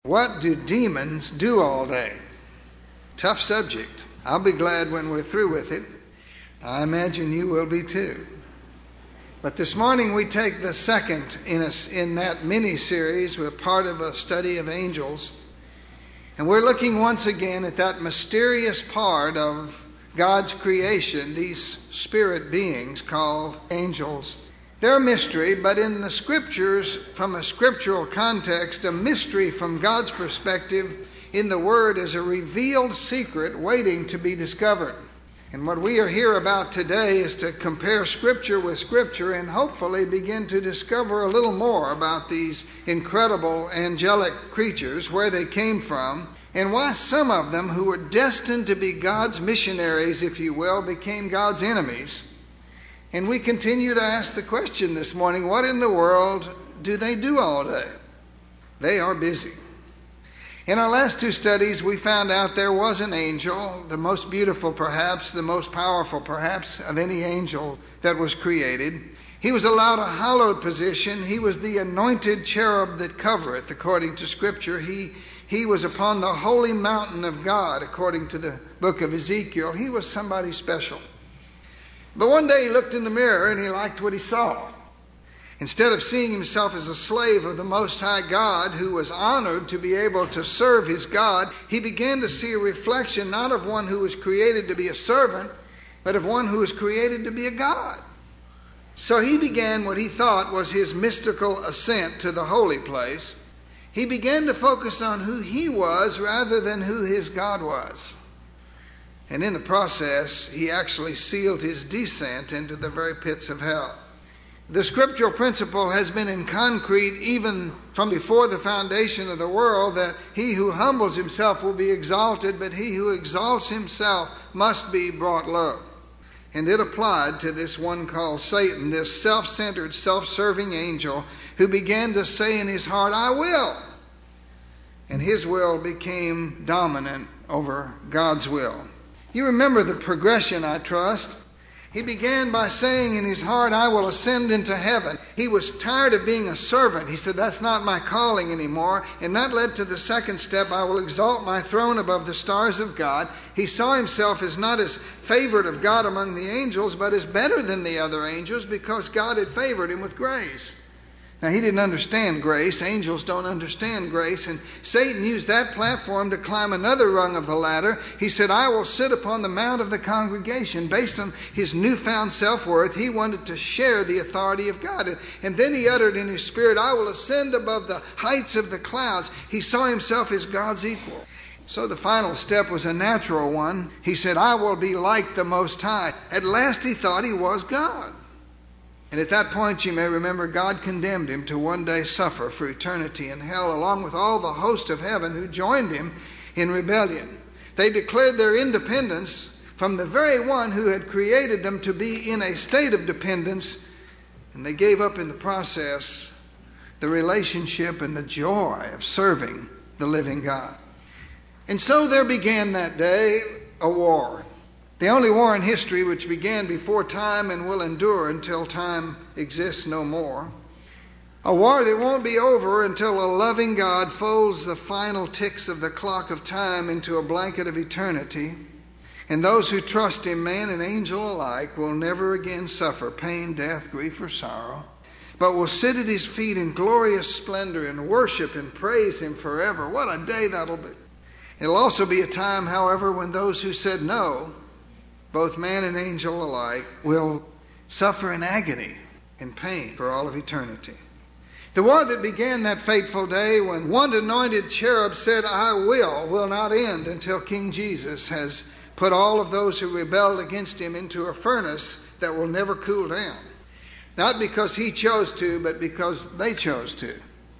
What do demons do all day? Tough subject. I'll be glad when we're through with it. I imagine you will be too. But this morning we take the second in that mini-series. We're part of a study of angels. And we're looking once again at that mysterious part of God's creation, these spirit beings called angels. They're a mystery, but in the Scriptures, from a scriptural context, a mystery from God's perspective in the Word is a revealed secret waiting to be discovered. And what we are here about today is to compare Scripture with Scripture and hopefully begin to discover a little more about these incredible angelic creatures, where they came from, and why some of them who were destined to be God's missionaries, if you will, became God's enemies. And we continue to ask the question this morning, what in the world do they do all day? They are busy. In our last two studies, we found out there was an angel, the most beautiful perhaps, the most powerful perhaps of any angel that was created. He was allowed a hallowed position. He was the anointed cherub that covereth, according to Scripture. He was upon the holy mountain of God, according to the book of Ezekiel. He was somebody special. But one day he looked in the mirror and he liked what he saw. Instead of seeing himself as a slave of the Most High God who was honored to be able to serve his God, he began to see a reflection not of one who was created to be a servant, but of one who was created to be a God. So he began what he thought was his mystical ascent to the holy place. He began to focus on who he was rather than who his God was. And in the process, he actually sealed his descent into the very pits of hell. The scriptural principle has been in concrete even from before the foundation of the world, that he who humbles himself will be exalted, but he who exalts himself must be brought low. And it applied to this one called Satan, this self-centered, self-serving angel who began to say in his heart, I will. And his will became dominant over God's will. You remember the progression, I trust. He began by saying in his heart, I will ascend into heaven. He was tired of being a servant. He said, that's not my calling anymore. And that led to the second step, I will exalt my throne above the stars of God. He saw himself as not as favored of God among the angels, but as better than the other angels because God had favored him with grace. Now, he didn't understand grace. Angels don't understand grace. And Satan used that platform to climb another rung of the ladder. He said, I will sit upon the mount of the congregation. Based on his newfound self-worth, he wanted to share the authority of God. And then he uttered in his spirit, I will ascend above the heights of the clouds. He saw himself as God's equal. So the final step was a natural one. He said, I will be like the Most High. At last he thought he was God. And at that point, you may remember, God condemned him to one day suffer for eternity in hell, along with all the host of heaven who joined him in rebellion. They declared their independence from the very one who had created them to be in a state of dependence, and they gave up in the process the relationship and the joy of serving the living God. And so there began that day a war. The only war in history which began before time and will endure until time exists no more. A war that won't be over until a loving God folds the final ticks of the clock of time into a blanket of eternity. And those who trust him, man and angel alike, will never again suffer pain, death, grief, or sorrow, but will sit at his feet in glorious splendor and worship and praise him forever. What a day that'll be. It'll also be a time, however, when those who said no, both man and angel alike, will suffer in agony and pain for all of eternity. The war that began that fateful day when one anointed cherub said, I will not end until King Jesus has put all of those who rebelled against him into a furnace that will never cool down. Not because he chose to, but because they chose to.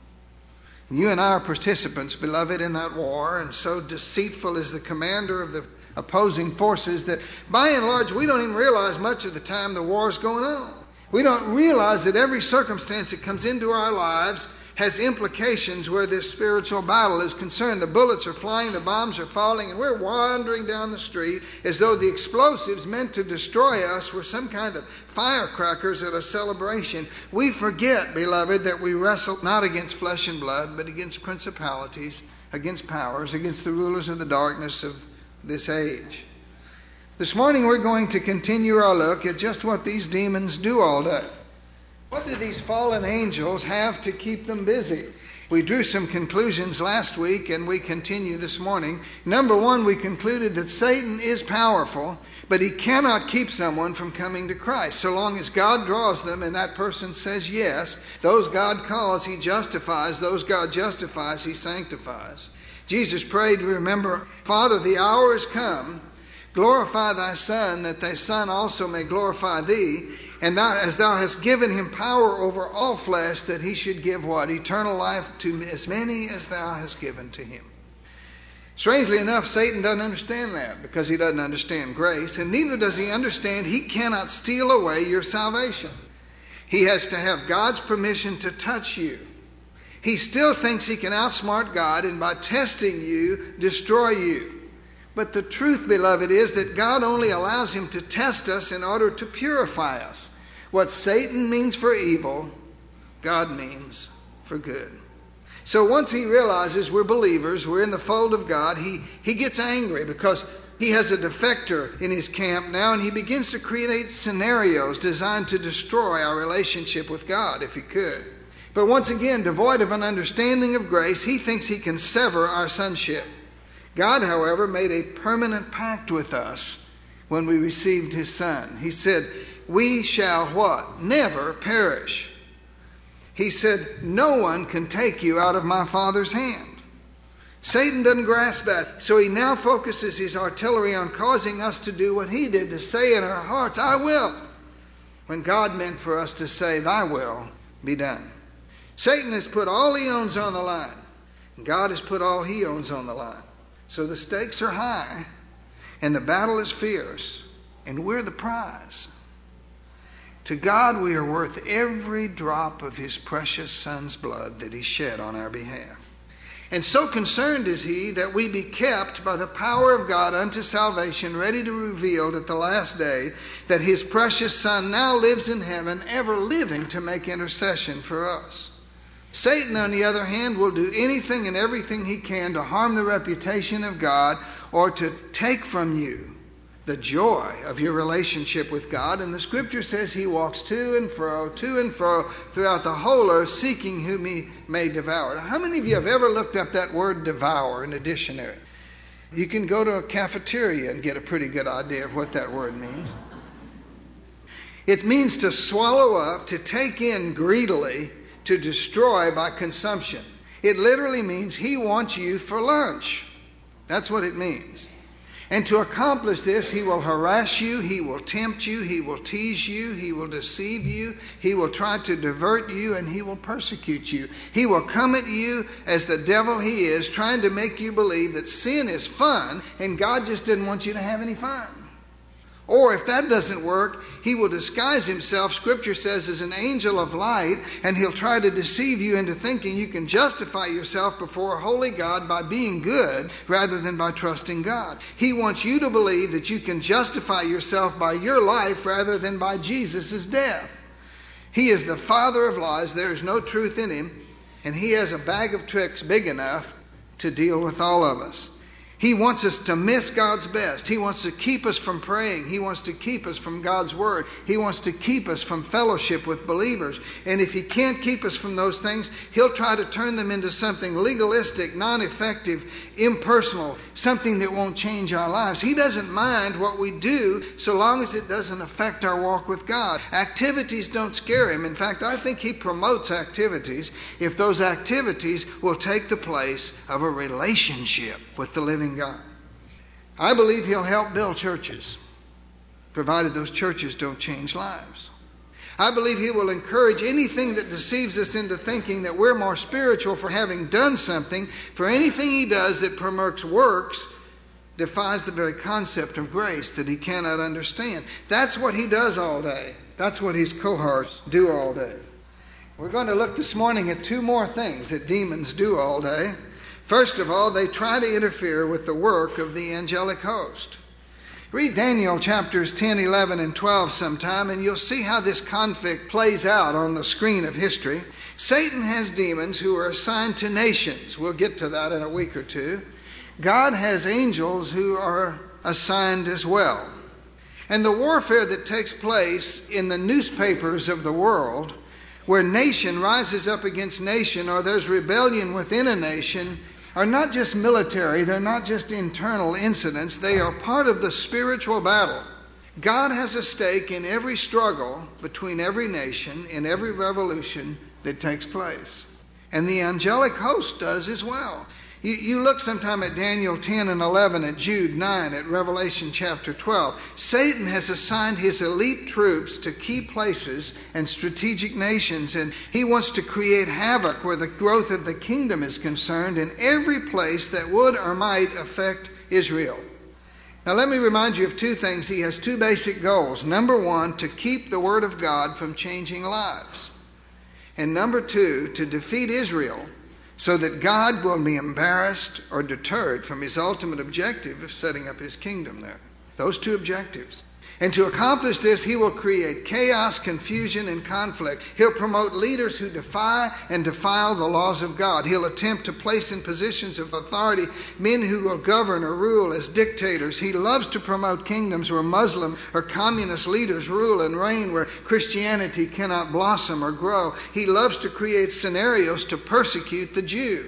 And you and I are participants, beloved, in that war, and so deceitful is the commander of the opposing forces that by and large we don't even realize much of the time the war is going on. We don't realize that every circumstance that comes into our lives has implications where this spiritual battle is concerned. The bullets are flying, the bombs are falling, and we're wandering down the street as though the explosives meant to destroy us were some kind of firecrackers at a celebration. We forget, beloved, that we wrestle not against flesh and blood, but against principalities, against powers, against the rulers of the darkness of this age. This morning we're going to continue our look at just what these demons do all day. What do these fallen angels have to keep them busy? We drew some conclusions last week and we continue this morning. Number one, we concluded that Satan is powerful, but he cannot keep someone from coming to Christ. So long as God draws them and that person says yes, those God calls, he justifies. Those God justifies, he sanctifies. Jesus prayed, remember, Father, the hour is come. Glorify thy Son, that thy Son also may glorify thee. And thou, as thou hast given him power over all flesh, that he should give what? Eternal life to as many as thou hast given to him. Strangely enough, Satan doesn't understand that because he doesn't understand grace. And neither does he understand he cannot steal away your salvation. He has to have God's permission to touch you. He still thinks he can outsmart God and by testing you, destroy you. But the truth, beloved, is that God only allows him to test us in order to purify us. What Satan means for evil, God means for good. So once he realizes we're believers, we're in the fold of God, he gets angry because he has a defector in his camp now, and he begins to create scenarios designed to destroy our relationship with God, if he could. But once again, devoid of an understanding of grace, he thinks he can sever our sonship. God, however, made a permanent pact with us when we received his Son. He said, we shall what? Never perish. He said, no one can take you out of my Father's hand. Satan doesn't grasp that. So he now focuses his artillery on causing us to do what he did, to say in our hearts, I will, when God meant for us to say, thy will be done. Satan has put all he owns on the line. God has put all he owns on the line. So the stakes are high, and the battle is fierce, and we're the prize. To God we are worth every drop of his precious Son's blood that he shed on our behalf. And so concerned is he that we be kept by the power of God unto salvation, ready to reveal at the last day that his precious Son now lives in heaven, ever living to make intercession for us. Satan, on the other hand, will do anything and everything he can to harm the reputation of God or to take from you the joy of your relationship with God. And the Scripture says he walks to and fro throughout the whole earth, seeking whom he may devour. Now, how many of you have ever looked up that word devour in a dictionary? You can go to a cafeteria and get a pretty good idea of what that word means. It means to swallow up, to take in greedily, to destroy by consumption. It literally means he wants you for lunch. That's what it means. And to accomplish this, he will harass you, he will tempt you, he will tease you, he will deceive you, he will try to divert you, and he will persecute you. He will come at you as the devil he is, trying to make you believe that sin is fun and God just didn't want you to have any fun. Or if that doesn't work, he will disguise himself, Scripture says, as an angel of light, and he'll try to deceive you into thinking you can justify yourself before a holy God by being good rather than by trusting God. He wants you to believe that you can justify yourself by your life rather than by Jesus' death. He is the father of lies. There is no truth in him, and he has a bag of tricks big enough to deal with all of us. He wants us to miss God's best. He wants to keep us from praying. He wants to keep us from God's Word. He wants to keep us from fellowship with believers. And if he can't keep us from those things, he'll try to turn them into something legalistic, non-effective, impersonal, something that won't change our lives. He doesn't mind what we do so long as it doesn't affect our walk with God. Activities don't scare him. In fact, I think he promotes activities if those activities will take the place of a relationship with the living God. I believe he'll help build churches, provided those churches don't change lives. I believe he will encourage anything that deceives us into thinking that we're more spiritual for having done something, for anything he does that promotes works defies the very concept of grace that he cannot understand. That's what he does all day. That's what his cohorts do all day. We're going to look this morning at two more things that demons do all day. First of all, they try to interfere with the work of the angelic host. Read Daniel chapters 10, 11, and 12 sometime, and you'll see how this conflict plays out on the screen of history. Satan has demons who are assigned to nations. We'll get to that in a week or two. God has angels who are assigned as well. And the warfare that takes place in the newspapers of the world, where nation rises up against nation, or there's rebellion within a nation, are not just military, they're not just internal incidents, they are part of the spiritual battle. God has a stake in every struggle between every nation, in every revolution that takes place. And the angelic host does as well. You look sometime at Daniel 10 and 11, at Jude 9, at Revelation chapter 12. Satan has assigned his elite troops to key places and strategic nations, and he wants to create havoc where the growth of the kingdom is concerned in every place that would or might affect Israel. Now let me remind you of two things. He has two basic goals. Number one, to keep the word of God from changing lives. And number two, to defeat Israel, so that God will be embarrassed or deterred from his ultimate objective of setting up his kingdom there. Those two objectives. And to accomplish this, he will create chaos, confusion, and conflict. He'll promote leaders who defy and defile the laws of God. He'll attempt to place in positions of authority men who will govern or rule as dictators. He loves to promote kingdoms where Muslim or communist leaders rule and reign, where Christianity cannot blossom or grow. He loves to create scenarios to persecute the Jew.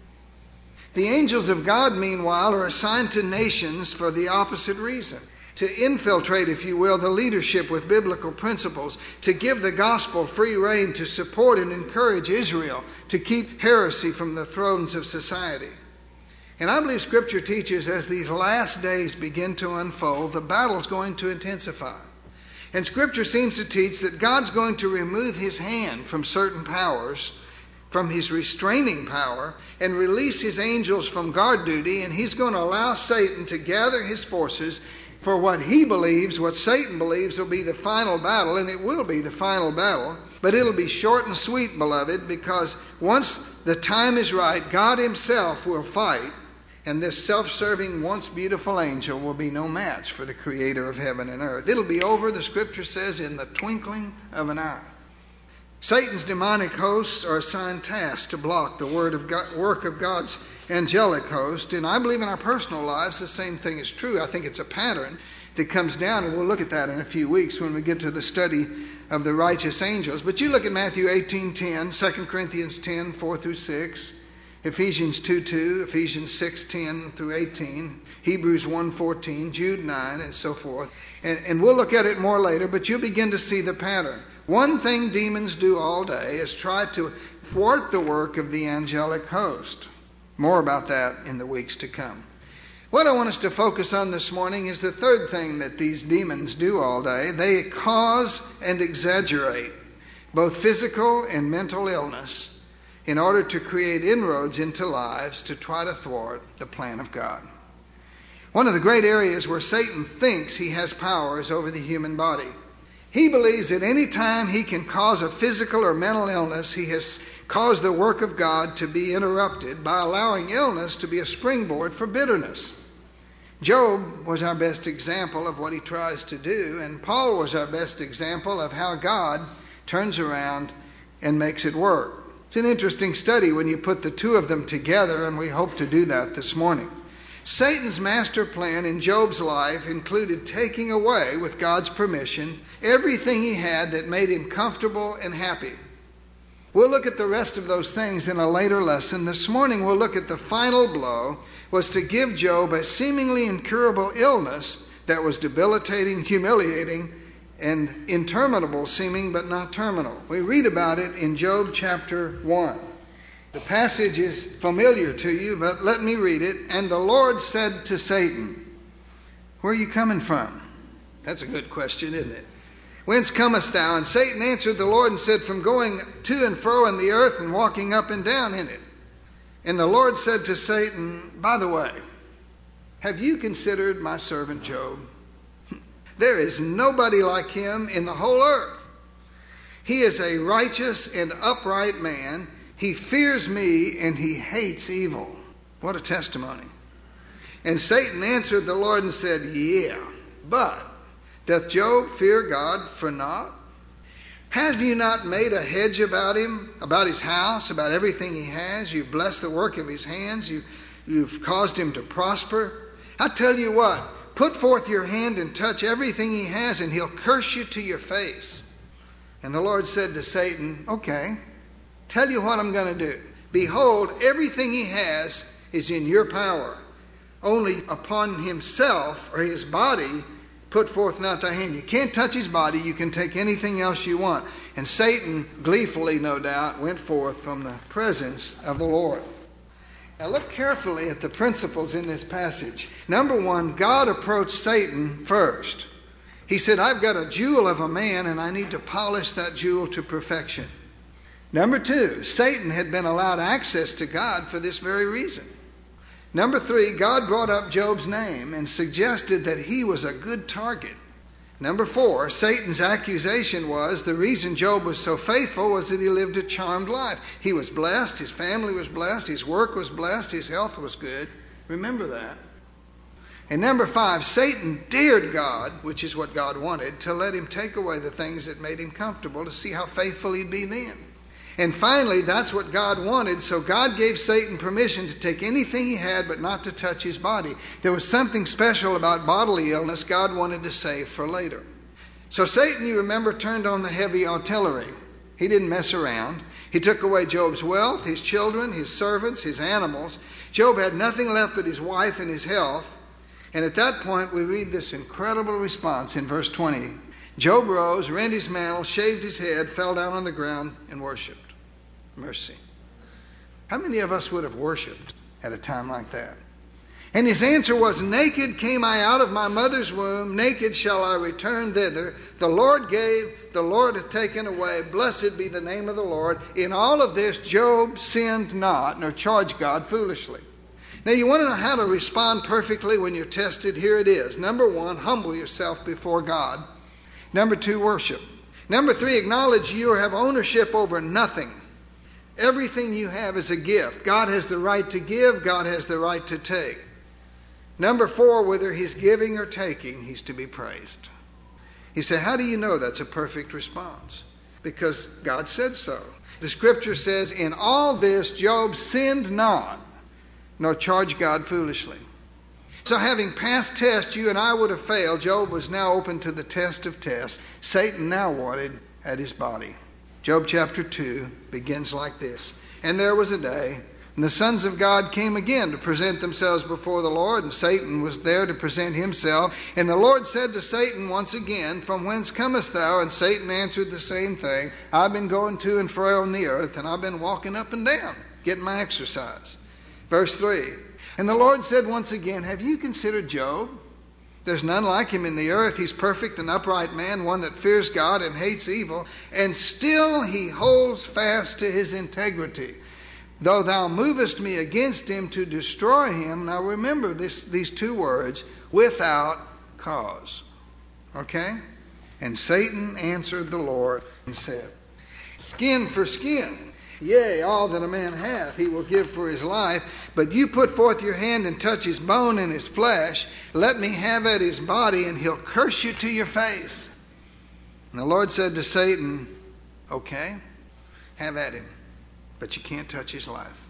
The angels of God, meanwhile, are assigned to nations for the opposite reason. To infiltrate, if you will, the leadership with biblical principles, to give the gospel free rein, to support and encourage Israel, to keep heresy from the thrones of society. And I believe Scripture teaches as these last days begin to unfold, the battle's going to intensify. And Scripture seems to teach that God's going to remove his hand from certain powers, from his restraining power, and release his angels from guard duty, and he's going to allow Satan to gather his forces for what he believes, what Satan believes will be the final battle, and it will be the final battle. But it'll be short and sweet, beloved, because once the time is right, God himself will fight, and this self-serving, once beautiful angel will be no match for the creator of heaven and earth. It'll be over, the Scripture says, in the twinkling of an eye. Satan's demonic hosts are assigned tasks to block the work of God's angelic host. And I believe in our personal lives the same thing is true. I think it's a pattern that comes down, and we'll look at that in a few weeks when we get to the study of the righteous angels. But you look at Matthew 18:10, 2 Corinthians 10, 4 through 6, Ephesians 2:2, Ephesians 6:10 through 18, Hebrews 1:14, Jude 9, and so forth. And we'll look at it more later, but you'll begin to see the pattern. One thing demons do all day is try to thwart the work of the angelic host. More about that in the weeks to come. What I want us to focus on this morning is the third thing that these demons do all day. They cause and exaggerate both physical and mental illness in order to create inroads into lives to try to thwart the plan of God. One of the great areas where Satan thinks he has power is over the human body. He believes that any time he can cause a physical or mental illness, he has caused the work of God to be interrupted by allowing illness to be a springboard for bitterness. Job was our best example of what he tries to do, and Paul was our best example of how God turns around and makes it work. It's an interesting study when you put the two of them together, and we hope to do that this morning. Satan's master plan in Job's life included taking away, with God's permission, everything he had that made him comfortable and happy. We'll look at the rest of those things in a later lesson. This morning we'll look at the final blow was to give Job a seemingly incurable illness that was debilitating, humiliating, and interminable seeming, but not terminal. We read about it in Job chapter 1. The passage is familiar to you, but let me read it. And the Lord said to Satan, "Where are you coming from?" That's a good question, isn't it? "Whence comest thou?" And Satan answered the Lord and said, "From going to and fro in the earth and walking up and down in it." And the Lord said to Satan, "By the way, have you considered my servant Job? There is nobody like him in the whole earth. He is a righteous and upright man. He fears me and he hates evil. What a testimony. And Satan answered the Lord and said, Yeah, but doth Job fear God for naught? Have you not made a hedge about him, about his house, about everything he has? You've blessed the work of his hands. You've caused him to prosper. I tell you what, put forth your hand and touch everything he has, and he'll curse you to your face. And the Lord said to Satan, Okay, tell you what I'm going to do. Behold, everything he has is in your power. Only upon himself or his body put forth not thy hand. You can't touch his body. You can take anything else you want. And Satan, gleefully no doubt, went forth from the presence of the Lord. Now look carefully at the principles in this passage. Number one, God approached Satan first. He said, I've got a jewel of a man and I need to polish that jewel to perfection. Number two, Satan had been allowed access to God for this very reason. Number three, God brought up Job's name and suggested that he was a good target. Number four, Satan's accusation was the reason Job was so faithful was that he lived a charmed life. He was blessed, his family was blessed, his work was blessed, his health was good. Remember that. And number five, Satan dared God, which is what God wanted, to let him take away the things that made him comfortable to see how faithful he'd be then. And finally, that's what God wanted, so God gave Satan permission to take anything he had but not to touch his body. There was something special about bodily illness God wanted to save for later. So Satan, you remember, turned on the heavy artillery. He didn't mess around. He took away Job's wealth, his children, his servants, his animals. Job had nothing left but his wife and his health. And at that point, we read this incredible response in verse 20. Job rose, rent his mantle, shaved his head, fell down on the ground, and worshipped. Mercy. How many of us would have worshipped at a time like that? And his answer was, Naked came I out of my mother's womb, naked shall I return thither. The Lord gave, the Lord hath taken away. Blessed be the name of the Lord. In all of this, Job sinned not, nor charged God foolishly. Now, you want to know how to respond perfectly when you're tested? Here it is. Number one, humble yourself before God. Number two, worship. Number three, acknowledge you have ownership over nothing. Everything you have is a gift. God has the right to give. God has the right to take. Number four, whether he's giving or taking, he's to be praised. He said, how do you know that's a perfect response? Because God said so. The scripture says, in all this Job sinned not, nor charged God foolishly. So having passed test you and I would have failed, Job was now open to the test of tests. Satan now wanted at his body. Job chapter 2 begins like this. And there was a day, and the sons of God came again to present themselves before the Lord, and Satan was there to present himself. And the Lord said to Satan once again, From whence comest thou? And Satan answered the same thing. I've been going to and fro on the earth, and I've been walking up and down, getting my exercise. Verse 3. And the Lord said once again, Have you considered Job? There's none like him in the earth. He's perfect and upright man, one that fears God and hates evil. And still he holds fast to his integrity. Though thou movest me against him to destroy him. Now remember these two words, without cause. Okay? And Satan answered the Lord and said, Skin for skin. Yea, all that a man hath, he will give for his life. But you put forth your hand and touch his bone and his flesh. Let me have at his body, and he'll curse you to your face. And the Lord said to Satan, Okay, have at him. But you can't touch his life.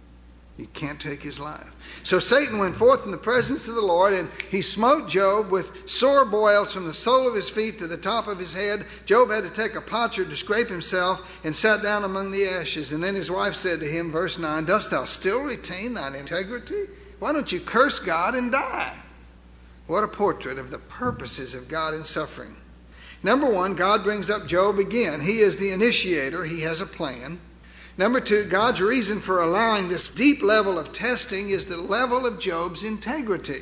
You can't take his life. So Satan went forth in the presence of the Lord, and he smote Job with sore boils from the sole of his feet to the top of his head. Job had to take a potsherd to scrape himself and sat down among the ashes. And then his wife said to him, verse 9, Dost thou still retain thine integrity? Why don't you curse God and die? What a portrait of the purposes of God in suffering. Number one, God brings up Job again. He is the initiator. He has a plan. Number two, God's reason for allowing this deep level of testing is the level of Job's integrity.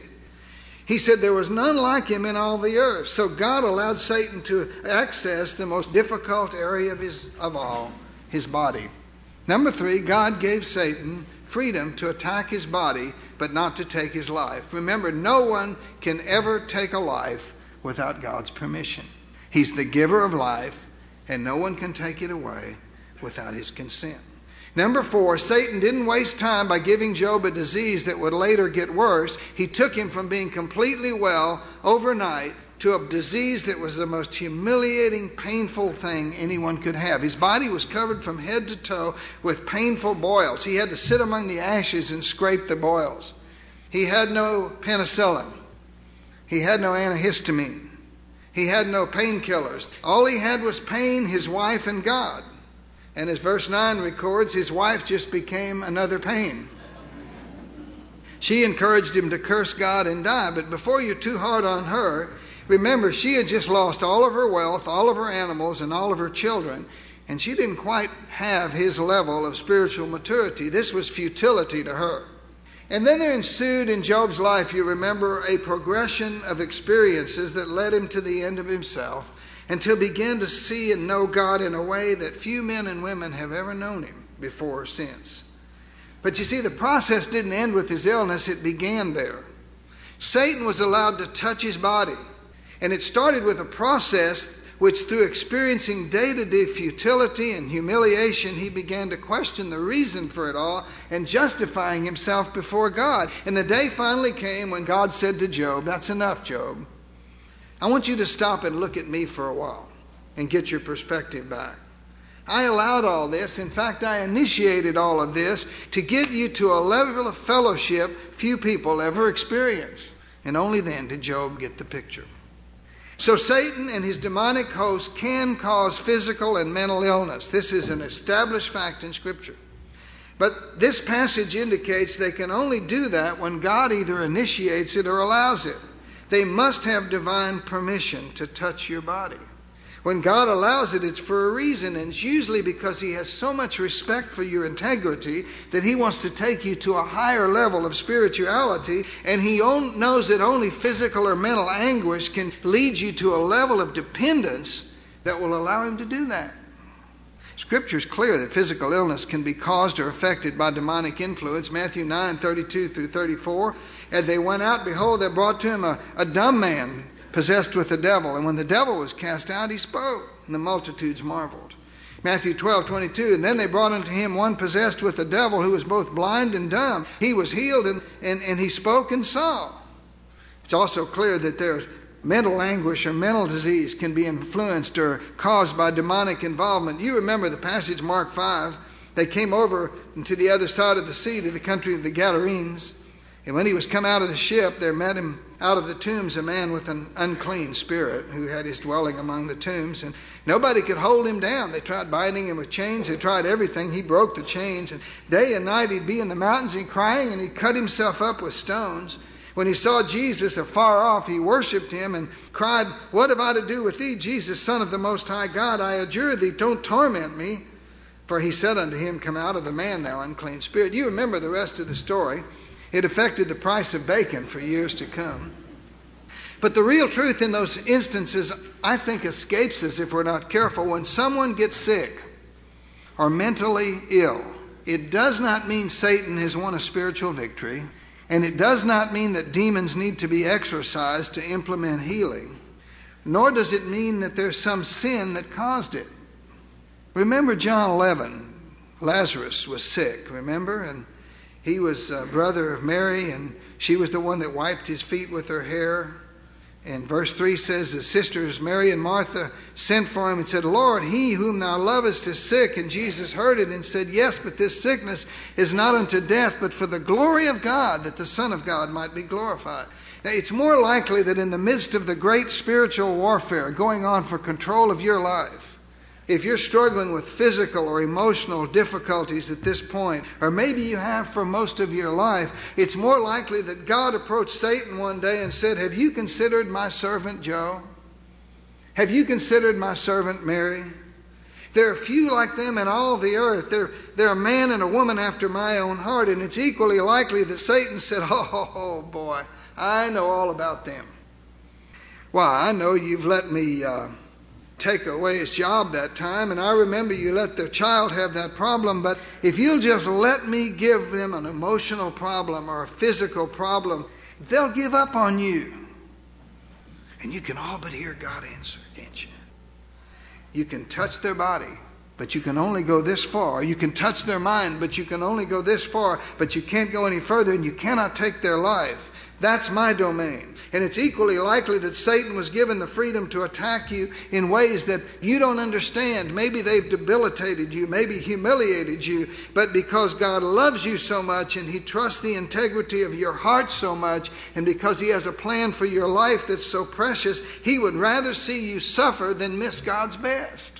He said there was none like him in all the earth. So God allowed Satan to access the most difficult area of all, his body. Number three, God gave Satan freedom to attack his body, but not to take his life. Remember, no one can ever take a life without God's permission. He's the giver of life, and no one can take it away without his consent. Number 4, Satan didn't waste time by giving Job a disease that would later get worse. He took him from being completely well overnight to a disease that was the most humiliating, painful thing anyone could have. His body was covered from head to toe with painful boils. He had to sit among the ashes and scrape the boils. He had no penicillin. He had no antihistamine. He had no painkillers. All he had was pain, his wife, and God. And as verse 9 records, his wife just became another pain. She encouraged him to curse God and die. But before you're too hard on her, remember, she had just lost all of her wealth, all of her animals, and all of her children. And she didn't quite have his level of spiritual maturity. This was futility to her. And then there ensued in Job's life, you remember, a progression of experiences that led him to the end of himself, until he began to see and know God in a way that few men and women have ever known him before or since. But you see, the process didn't end with his illness, it began there. Satan was allowed to touch his body, and it started with a process which, through experiencing day-to-day futility and humiliation, he began to question the reason for it all and justifying himself before God. And the day finally came when God said to Job, "That's enough, Job. I want you to stop and look at me for a while and get your perspective back. I allowed all this. In fact, I initiated all of this to get you to a level of fellowship few people ever experience." And only then did Job get the picture. So Satan and his demonic host can cause physical and mental illness. This is an established fact in Scripture. But this passage indicates they can only do that when God either initiates it or allows it. They must have divine permission to touch your body. When God allows it, it's for a reason, and it's usually because he has so much respect for your integrity that he wants to take you to a higher level of spirituality, and he knows that only physical or mental anguish can lead you to a level of dependence that will allow him to do that. Scripture is clear that physical illness can be caused or affected by demonic influence. Matthew 9:32 through 34. "And they went out, behold, they brought to him a dumb man possessed with the devil. And when the devil was cast out, he spoke, and the multitudes marveled." Matthew 12:22. "And then they brought unto him one possessed with the devil, who was both blind and dumb. He was healed, and he spoke and saw." It's also clear that there's mental anguish or mental disease can be influenced or caused by demonic involvement. You remember the passage, Mark 5. They came over to the other side of the sea, to the country of the Gadarenes. And when he was come out of the ship, there met him out of the tombs a man with an unclean spirit, who had his dwelling among the tombs. And nobody could hold him down. They tried binding him with chains. They tried everything. He broke the chains. And day and night he'd be in the mountains and crying, and he'd cut himself up with stones. When he saw Jesus afar off, he worshipped him and cried, "What have I to do with thee, Jesus, Son of the Most High God? I adjure thee, don't torment me." For he said unto him, "Come out of the man, thou unclean spirit." You remember the rest of the story. It affected the price of bacon for years to come. But the real truth in those instances, I think, escapes us if we're not careful. When someone gets sick or mentally ill, it does not mean Satan has won a spiritual victory. And it does not mean that demons need to be exorcised to implement healing. Nor does it mean that there's some sin that caused it. Remember John 11. Lazarus was sick, remember? And he was a brother of Mary, and she was the one that wiped his feet with her hair. And verse 3 says, the sisters Mary and Martha sent for him and said, "Lord, he whom thou lovest is sick." And Jesus heard it and said, "Yes, but this sickness is not unto death, but for the glory of God, that the Son of God might be glorified." Now, it's more likely that in the midst of the great spiritual warfare going on for control of your life, if you're struggling with physical or emotional difficulties at this point, or maybe you have for most of your life, it's more likely that God approached Satan one day and said, "Have you considered my servant Joe? Have you considered my servant Mary? There are few like them in all the earth. They're a man and a woman after my own heart." And it's equally likely that Satan said, "Oh boy, I know all about them. Why, I know you've let me take away his job that time, and I remember you let their child have that problem, but if you'll just let me give them an emotional problem or a physical problem, they'll give up on you." And you can all but hear God answer, can't you? You can touch their body, but you can only go this far. You can touch their mind, but you can only go this far. But you can't go any further, and you cannot take their life. That's my domain. And it's equally likely that Satan was given the freedom to attack you in ways that you don't understand. Maybe they've debilitated you, maybe humiliated you, but because God loves you so much and He trusts the integrity of your heart so much, and because He has a plan for your life that's so precious, He would rather see you suffer than miss God's best.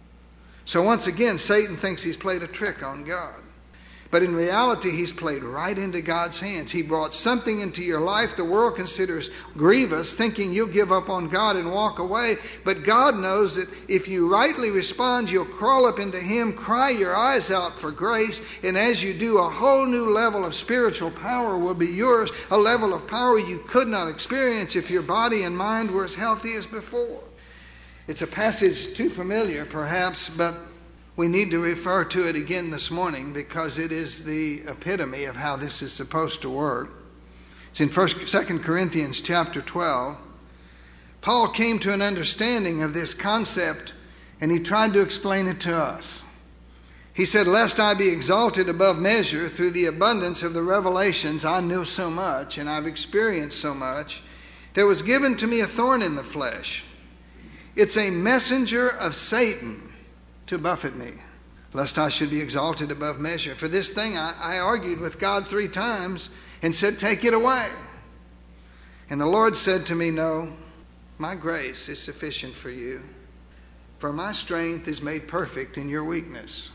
So once again, Satan thinks he's played a trick on God. But in reality, he's played right into God's hands. He brought something into your life the world considers grievous, thinking you'll give up on God and walk away. But God knows that if you rightly respond, you'll crawl up into Him, cry your eyes out for grace, and as you do, a whole new level of spiritual power will be yours, a level of power you could not experience if your body and mind were as healthy as before. It's a passage too familiar, perhaps, but we need to refer to it again this morning because it is the epitome of how this is supposed to work. It's in 2 Corinthians chapter 12. Paul came to an understanding of this concept, and he tried to explain it to us. He said, "Lest I be exalted above measure through the abundance of the revelations, I knew so much and I've experienced so much. There was given to me a thorn in the flesh. It's a messenger of Satan to buffet me, lest I should be exalted above measure. For this thing I argued with God 3 times and said, 'Take it away.' And the Lord said to me, 'No, my grace is sufficient for you, for my strength is made perfect in your weakness.'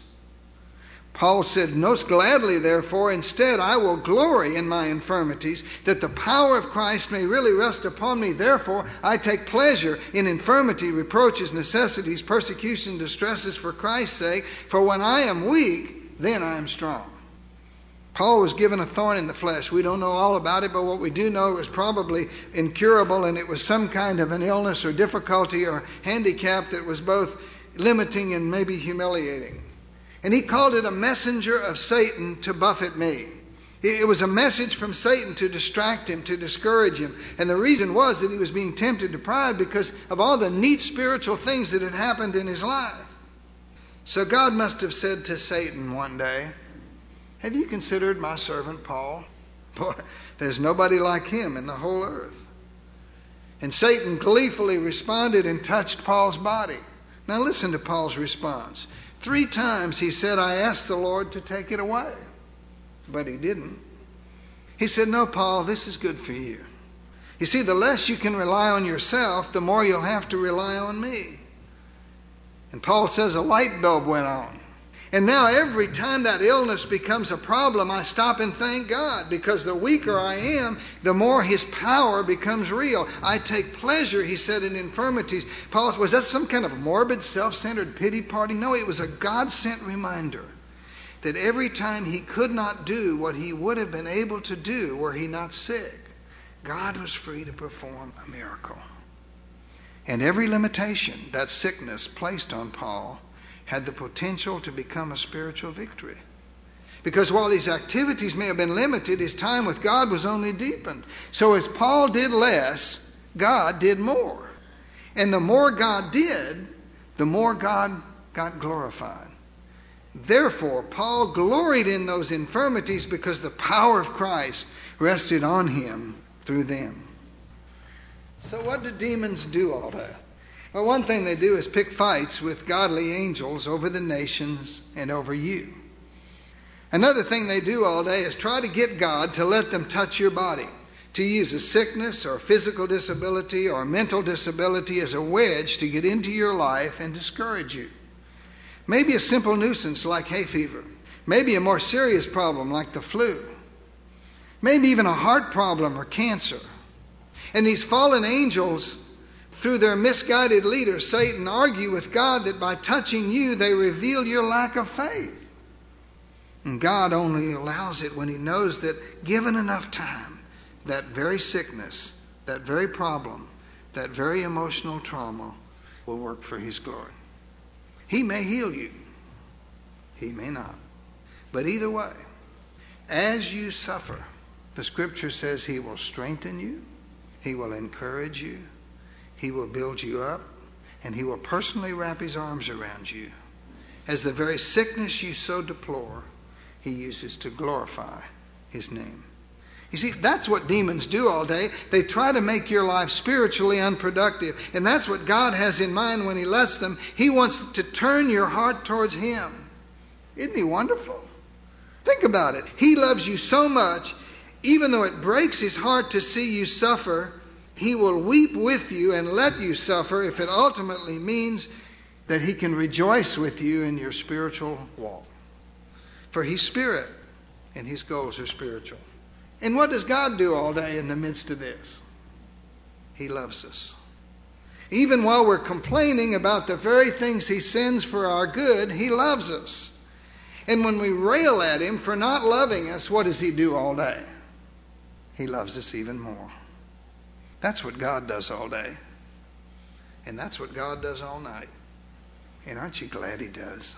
Paul said, 'Most gladly, therefore, instead I will glory in my infirmities, that the power of Christ may really rest upon me. Therefore, I take pleasure in infirmity, reproaches, necessities, persecution, distresses for Christ's sake. For when I am weak, then I am strong.'" Paul was given a thorn in the flesh. We don't know all about it, but what we do know, it was probably incurable, and it was some kind of an illness or difficulty or handicap that was both limiting and maybe humiliating. And he called it a messenger of Satan to buffet me. It was a message from Satan to distract him, to discourage him. And the reason was that he was being tempted to pride because of all the neat spiritual things that had happened in his life. So God must have said to Satan one day, "Have you considered my servant Paul? Boy, there's nobody like him in the whole earth." And Satan gleefully responded and touched Paul's body. Now listen to Paul's response. 3 times he said, "I asked the Lord to take it away." But He didn't. He said, "No, Paul, this is good for you. You see, the less you can rely on yourself, the more you'll have to rely on me." And Paul says a light bulb went on. And now every time that illness becomes a problem, I stop and thank God, because the weaker I am, the more His power becomes real. I take pleasure, he said, in infirmities. Paul, was that some kind of morbid, self-centered pity party? No, it was a God-sent reminder that every time he could not do what he would have been able to do were he not sick, God was free to perform a miracle. And every limitation that sickness placed on Paul had the potential to become a spiritual victory. Because while his activities may have been limited, his time with God was only deepened. So as Paul did less, God did more. And the more God did, the more God got glorified. Therefore, Paul gloried in those infirmities because the power of Christ rested on him through them. So what do demons do all day? Well, one thing they do is pick fights with godly angels over the nations and over you. Another thing they do all day is try to get God to let them touch your body, to use a sickness or physical disability or mental disability as a wedge to get into your life and discourage you. Maybe a simple nuisance like hay fever. Maybe a more serious problem like the flu. Maybe even a heart problem or cancer. And these fallen angels, through their misguided leader, Satan, argue with God that by touching you, they reveal your lack of faith. And God only allows it when He knows that given enough time, that very sickness, that very problem, that very emotional trauma will work for His glory. He may heal you. He may not. But either way, as you suffer, the Scripture says He will strengthen you. He will encourage you. He will build you up. and he will personally wrap his arms around you as the very sickness you so deplore, he uses to glorify his name. You see, that's what demons do all day. They try to make your life spiritually unproductive. And that's what God has in mind when he lets them. He wants to turn your heart towards him. Isn't he wonderful? Think about it. He loves you so much, even though it breaks his heart to see you suffer, he will weep with you and let you suffer if it ultimately means that he can rejoice with you in your spiritual walk. For he's spirit, and his goals are spiritual. And what does God do all day in the midst of this? He loves us. Even while we're complaining about the very things he sends for our good, he loves us. And when we rail at him for not loving us, what does he do all day? He loves us even more. That's what God does all day. And that's what God does all night. And aren't you glad he does?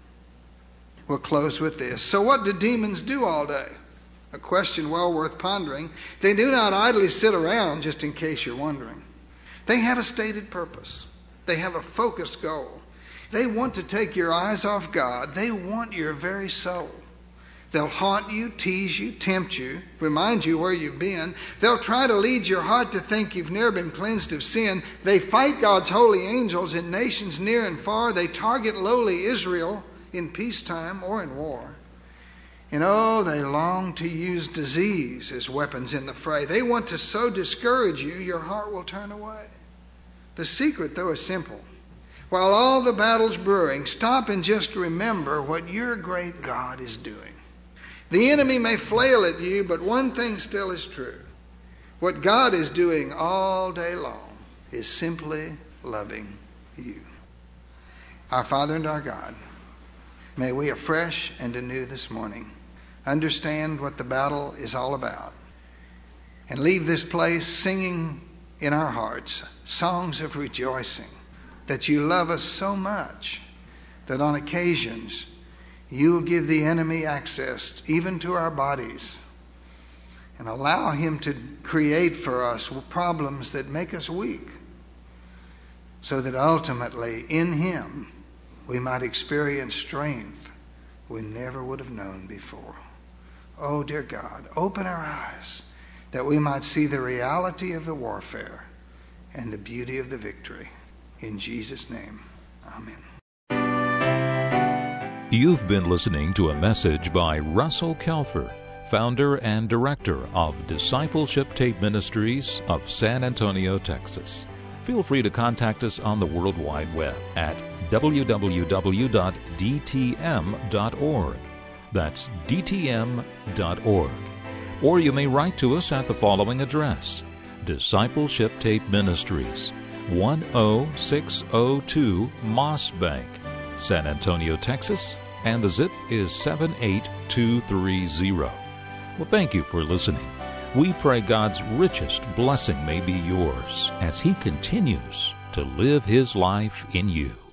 We'll close with this. So what do demons do all day? A question well worth pondering. They do not idly sit around, just in case you're wondering. They have a stated purpose. They have a focused goal. They want to take your eyes off God. They want your very soul. They'll haunt you, tease you, tempt you, remind you where you've been. They'll try to lead your heart to think you've never been cleansed of sin. They fight God's holy angels in nations near and far. They target lowly Israel in peacetime or in war. And oh, they long to use disease as weapons in the fray. They want to so discourage you, your heart will turn away. The secret, though, is simple. While all the battle's brewing, stop and just remember what your great God is doing. The enemy may flail at you, but one thing still is true. What God is doing all day long is simply loving you. Our Father and our God, may we afresh and anew this morning understand what the battle is all about and leave this place singing in our hearts songs of rejoicing that you love us so much that on occasions you will give the enemy access even to our bodies and allow him to create for us problems that make us weak so that ultimately in him we might experience strength we never would have known before. Oh, dear God, open our eyes that we might see the reality of the warfare and the beauty of the victory. In Jesus' name, amen. You've been listening to a message by Russell Kelfer, founder and director of Discipleship Tape Ministries of San Antonio, Texas. Feel free to contact us on the World Wide Web at www.dtm.org. That's dtm.org. Or you may write to us at the following address: Discipleship Tape Ministries, 10602 Moss Bank, San Antonio, Texas, and the zip is 78230. Well, thank you for listening. We pray God's richest blessing may be yours as He continues to live His life in you.